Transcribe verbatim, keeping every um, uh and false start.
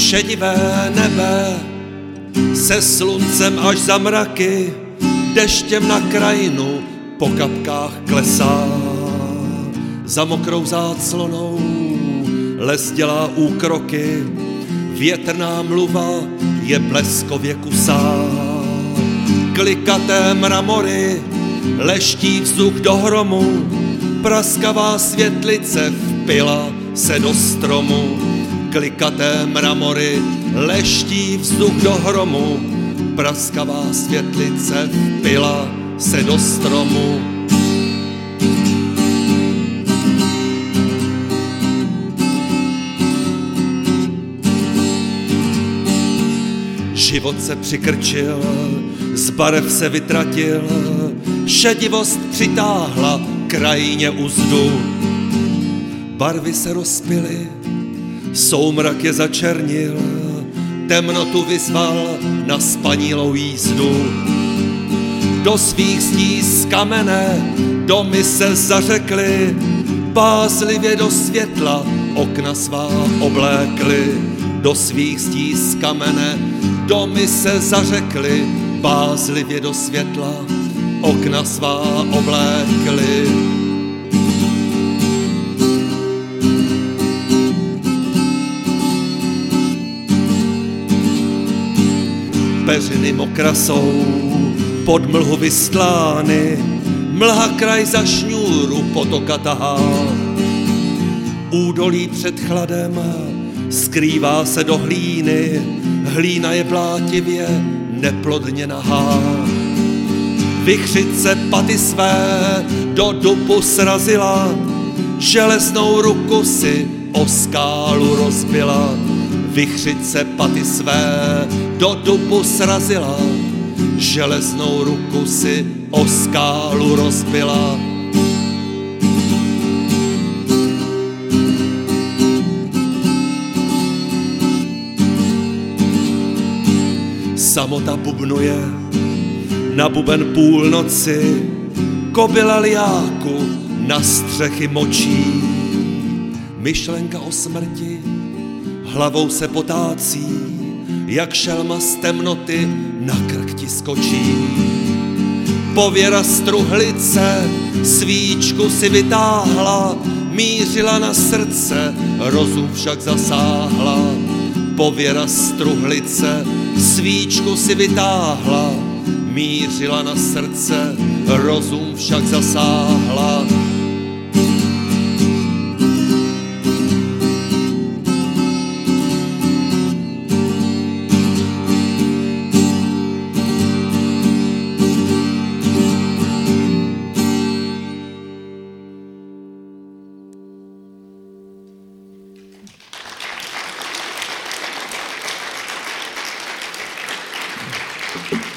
šedivé nebe, se sluncem až za mraky, deštěm na krajinu po kapkách klesá. Za mokrou záclonou les dělá úkroky, větrná mluva je bleskově kusá. Klikaté mramory leští vzduch do hromu, praskavá světlice vpila se do stromu. Klikaté mramory leští vzduch do hromu, praskavá světlice vpila se do stromu. Život se přikrčil, z barev se vytratil, šedivost přitáhla krajině uzdu. Barvy se rozpily, soumrak je začernil, temnotu vyzval na spanilou jízdu. Do svých zdí z kamene domy se zařekly, bázlivě do světla okna svá oblékly. Do svých zdí z kamene domy se zařekly, bázlivě do světla okna svá oblékly. Peřiny mokrasou pod mlhu vystlány, mlha kraj za šňůru potoka tahá. Údolí před chladem skrývá se do hlíny, hlína je blátivě neplodně nahá. Vichřice paty své do dupu srazila, železnou ruku si o skálu rozbila. Vichřice paty své do dupu srazila, železnou ruku si o skálu rozbila. Samota bubnuje na buben půlnoci, kobyla liáku na střechy močí. Myšlenka o smrti hlavou se potácí, jak šelma z temnoty na krk ti skočí. Pověra struhlice svíčku si vytáhla, mířila na srdce, rozum však zasáhla. Pověra struhlice svíčku si vytáhla, mířila na srdce, rozum však zasáhla. Thank you.